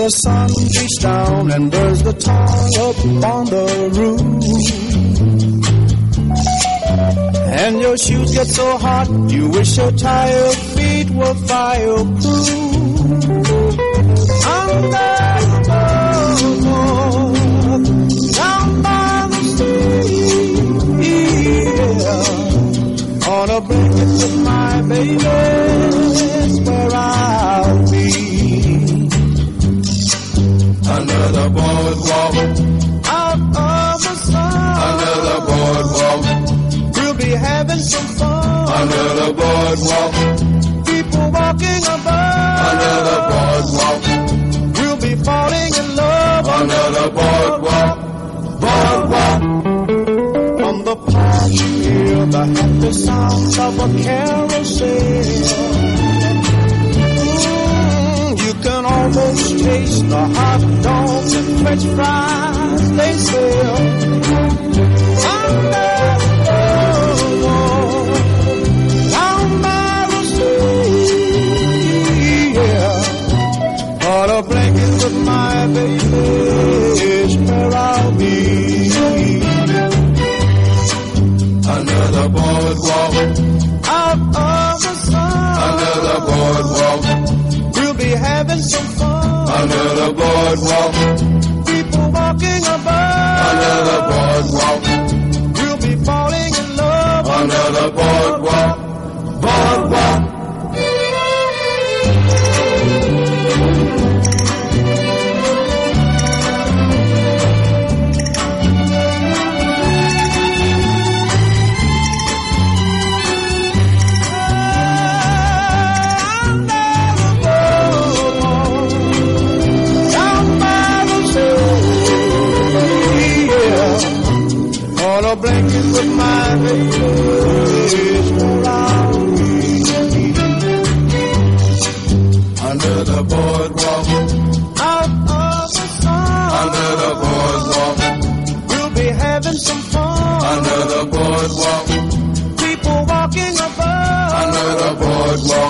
the sun beats down and burns the tar up on the roof, and your shoes get so hot you wish your tired feet were fireproof. Under the boardwalk, down by the sea, yeah, on a blanket with my baby, that's where I'll be. Under the boardwalk, out of the sun, under the boardwalk, we'll be having some fun. Under the boardwalk, people walking above. Under the boardwalk, we'll be falling in love. Under the boardwalk, boardwalk. On the park you hear the happy sounds of a carousel. You can almost taste the hot dogs and French fries they sell. Under the boardwalk, down by the sea, yeah, on a blanket with my baby is where I'll be. Under the boardwalk, out of the sun, under the boardwalk, we'll be having some fun. under the boardwalk, people walking above. under the boardwalk, we'll be falling in love. under the boardwalk, boardwalk. On a blanket with my baby is where I'll be. Under the boardwalk, Out of the sun, under the boardwalk, we'll be having some fun. under the boardwalk, people walking above. under the boardwalk,